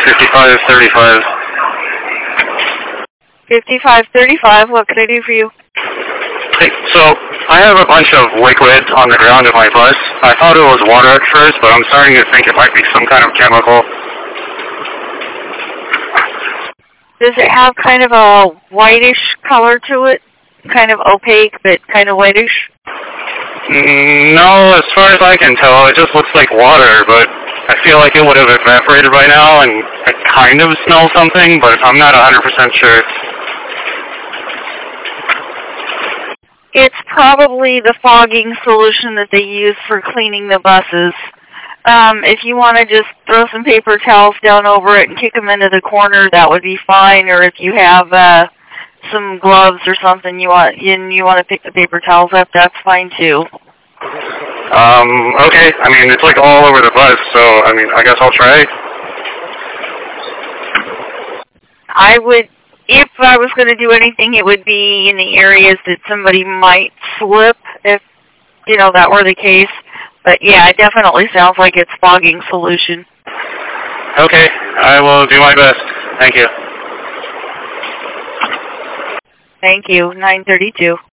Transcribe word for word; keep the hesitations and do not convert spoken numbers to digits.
fifty-five thirty-five. fifty-five thirty-five, what can I do for you? Hey, so I have a bunch of liquid on the ground of my bus. I thought it was water at first, but I'm starting to think it might be some kind of chemical. Does it have kind of a whitish color to it? Kind of opaque, but kind of whitish? Mm, no, as far as I can tell, it just looks like water, but I feel like it would have evaporated by now, and I kind of smell something, but I'm not one hundred percent sure. It's probably the fogging solution that they use for cleaning the buses. Um, if you want to just throw some paper towels down over it and kick them into the corner, that would be fine. Or if you have uh, some gloves or something you want and you want to pick the paper towels up, that's fine too. Um, okay. I mean, it's like all over the bus, so, I mean, I guess I'll try. I would, if I was going to do anything, it would be in the areas that somebody might slip, if, you know, that were the case. But, yeah, it definitely sounds like it's fogging solution. Okay. I will do my best. Thank you. Thank you. nine thirty-two.